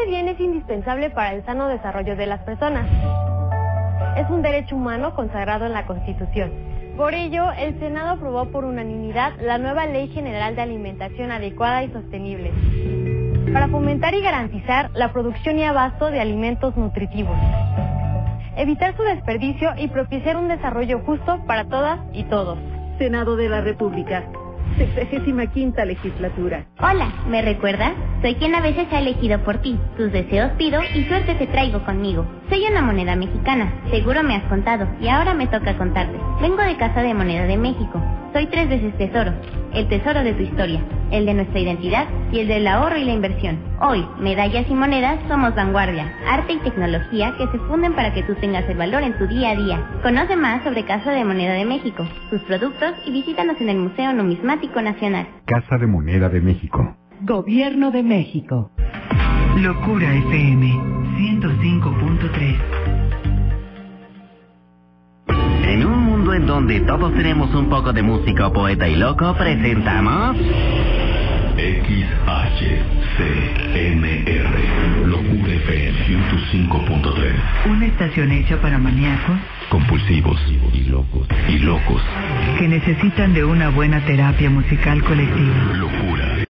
bien es indispensable para el sano desarrollo de las personas. Es un derecho humano consagrado en la Constitución. Por ello, el Senado aprobó por unanimidad la nueva Ley General de Alimentación Adecuada y Sostenible, para fomentar y garantizar la producción y abasto de alimentos nutritivos, evitar su desperdicio y propiciar un desarrollo justo para todas y todos. Senado de la República, 65ª legislatura. Hola, ¿me recuerdas? Soy quien a veces ha elegido por ti. Tus deseos pido y suerte te traigo conmigo. Soy una moneda mexicana, seguro me has contado, y ahora me toca contarte. Vengo de Casa de Moneda de México. Soy 3 veces tesoro, el tesoro de tu historia, el de nuestra identidad y el del ahorro y la inversión. Hoy, medallas y monedas somos vanguardia, arte y tecnología que se funden para que tú tengas el valor en tu día a día. Conoce más sobre Casa de Moneda de México, sus productos y visítanos en el Museo Numismático Nacional. Casa de Moneda de México. Gobierno de México. Locura FM 105.3. En un mundo en donde todos tenemos un poco de músico, poeta y loco, presentamos XHCMR, Locura FM 105.3. Una estación hecha para maníacos, compulsivos y locos que necesitan de una buena terapia musical colectiva. Locura.